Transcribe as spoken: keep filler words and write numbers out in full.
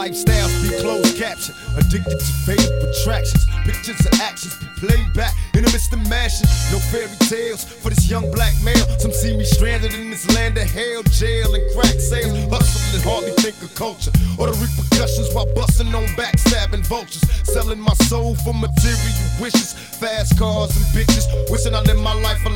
lifestyles be closed caption. Addicted to fatal attractions. Pictures and actions be played back in the midst of mashing. No fairy tales for this young black male. Some see me stranded in this land of hell, jail and crack sales. Hustling, hardly think of culture or the repercussions while busting on backstabbing vultures. Selling my soul for material wishes, fast cars and bitches. Wishing I live my life